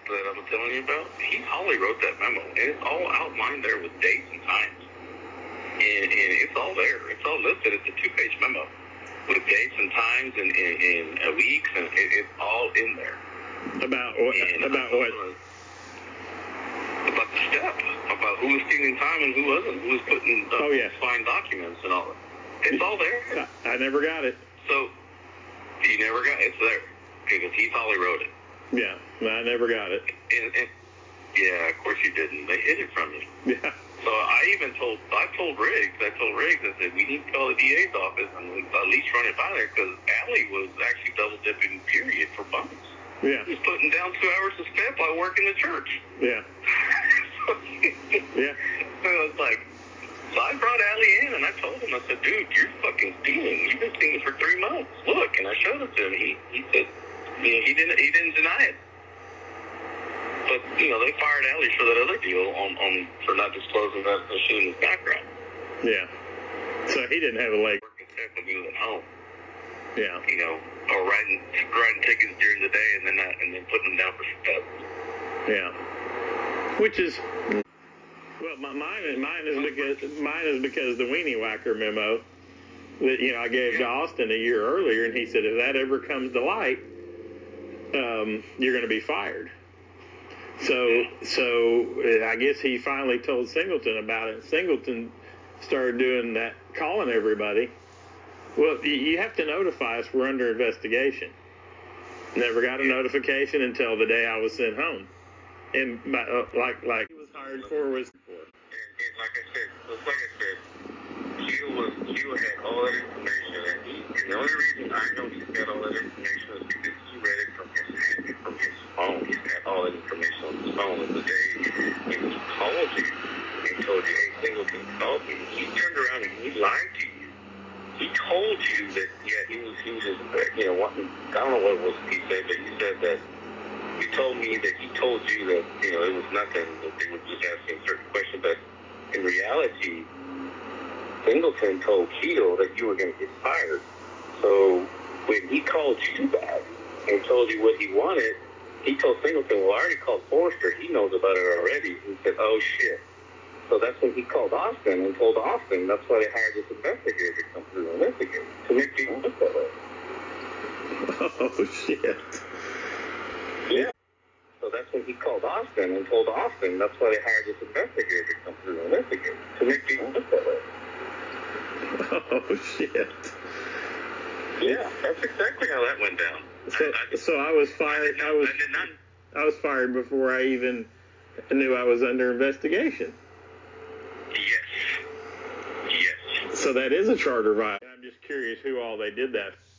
that I was telling you about, Holly wrote that memo, and it's all outlined there with dates and times. And it's all there. It's all listed. It's a 2-page memo with dates and times and weeks, and it's all in there. About what? About what? About the step. About who was stealing time and who wasn't. Who was putting signed documents and all that. It's all there. I never got it. So, you never got it? It's there. Because Holly wrote it. Yeah, I never got it. And yeah, of course you didn't. They hid it from you. Yeah. So I told Riggs, I said, we need to call the DA's office and at least run it by there, because Allie was actually double dipping, period, for bumps. Yeah. He was putting down 2 hours of step while working the church. Yeah. Yeah. So it's like, so I brought Allie in and I told him, I said, dude, you're fucking stealing. You've been stealing for 3 months. Look, and I showed it to him. He said, he didn't deny it. But, they fired Allie for that other deal for not disclosing that machine in his background. Yeah. So he didn't have a leg. Working tech when he was at home. Yeah. Or writing tickets during the day and then putting them down for stuff. Yeah. Which is, well, mine is because the Weenie Whacker memo that I gave to Austin a year earlier, and he said if that ever comes to light, you're going to be fired. So I guess he finally told Singleton about it. Singleton started doing that, calling everybody. Well, you have to notify us. We're under investigation. Never got a notification until the day I was sent home. And like he was hired for was. And like I said, Gio had all that information, and the only reason I know he's got all that information is because he read it from his phone. He's got all that information on his phone. And the day he called you and told you, hey, Singleton called me, he turned around and he lied to you. He told you that, he was just, wanting, I don't know what it was he said, but he said that he told me that he told you that, it was nothing, that they were just asking certain questions, but in reality, Singleton told Keto that you were going to get fired. So when he called you back and told you what he wanted, he told Singleton, well, I already called Forrester. He knows about it already. He said, oh, shit. So that's when he called Austin and told Austin that's why they hired this investigator to come through and investigate, to make people look that way. Oh, shit. Yeah. So that's when he called Austin and told Austin that's why they hired this investigator to come through and investigate, to make people look that way. Oh, shit. Yeah, that's exactly how that went down. So I was fired. I was fired before I even knew I was under investigation. Yes. So that is a charter violation. I'm just curious who all they did that